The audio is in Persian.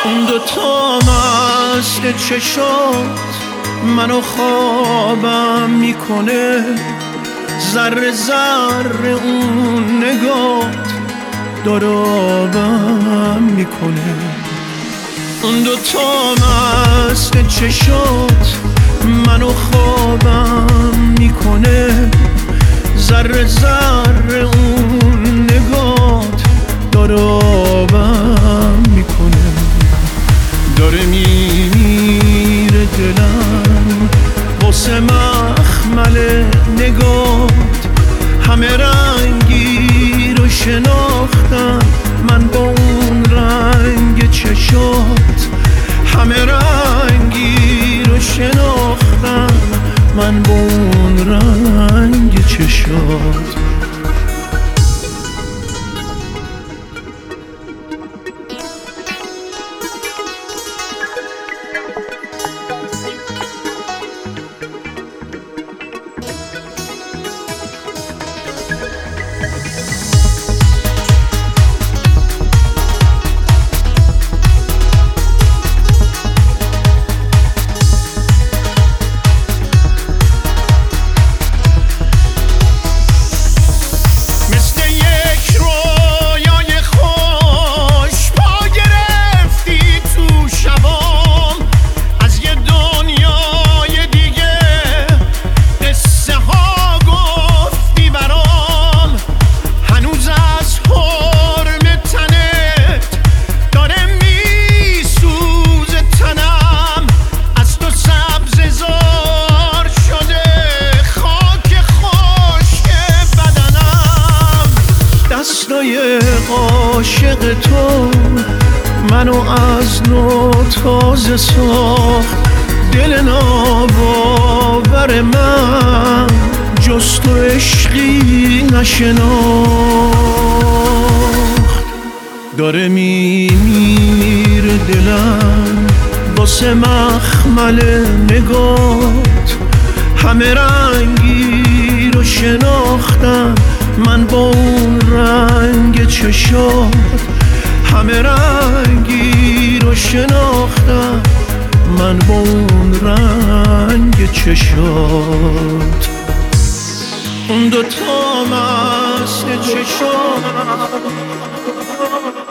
اون دوتا مست چشات منو خوابم میکنه، ذره ذره اون نگات دارابم میکنه. اون دوتا مست چشات منو خوابم میکنه، ذره ذره اون نگات دارابم میکنه. داره میمیره دلم واسه مخمل نگات، همه رنگی رو شناختم من با اون رنگ چشات، همه رنگی رو شناختم من با اون رنگ چشات. عاشق تو منو از نو تازه ساخت، دل ناباور من جز تو عشقی نشناخت. داره میمیره دلم واسه مخمل نگات، همه رنگی رو شناختم من با اون رنگ چشات، همه رنگی رو شناختم من با اون رنگ چشات. اون دوتا مست چشات